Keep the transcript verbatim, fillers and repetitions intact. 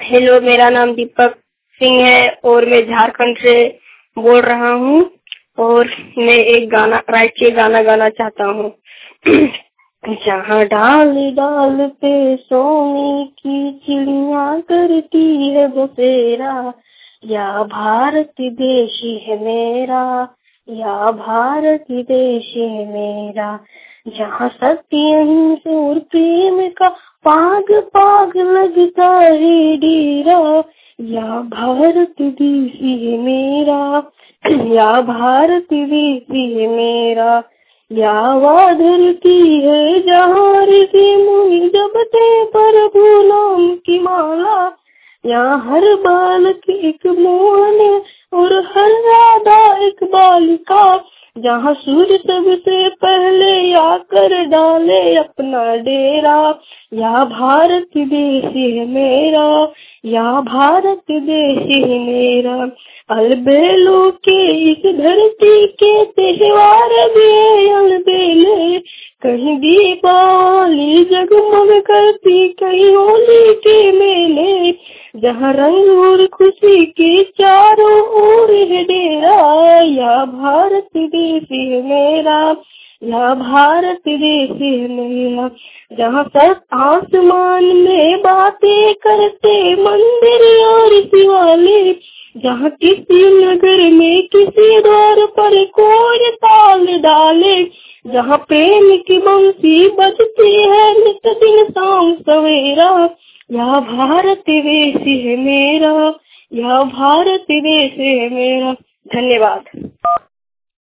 Hello, मेरा नाम दीपक सिंह है और मैं झारखंड से बोल रहा हूँ और मैं एक गाना राष्ट्रीय गाना गाना चाहता हूँ। जहाँ डाल डाल पे सोने की चिड़िया करती है बसेरा, या भारत देश है मेरा, या भारत देश है मेरा। जहाँ सत्य अहिंसा और प्रेम का पाग पाग लगता है डेरा, या भारत देश है मेरा, या भारत देश है मेरा। या वह धरती है जहाँ ऋषि मुनि जपते प्रभु नाम की माला, यहाँ हर बालक एक मोहन और हर राधा एक बालिका। जहाँ सूर्य सबसे पहले आकर डाले अपना डेरा, या भारत देश है मेरा, या भारत देश है मेरा। अलबेलों के इस धरती के त्योहार भी अलबेले, कहीं दीपावली जगमग करती, कहीं होली के मेले। जहाँ रंग और खुशी के चारों ओर है डेरा, या भारत देश है मेरा, या भारत देश है मेरा। जहाँ सब आसमान में बातें करते मंदिर और शिवालय, जहाँ किसी नगर में किसी द्वार पर कोई ताल डाले, जहाँ प्रेम की बंसी बजती है नित दिन शाम सवेरा। या भारत देश है मेरा, या भारत देश है मेरा। धन्यवाद।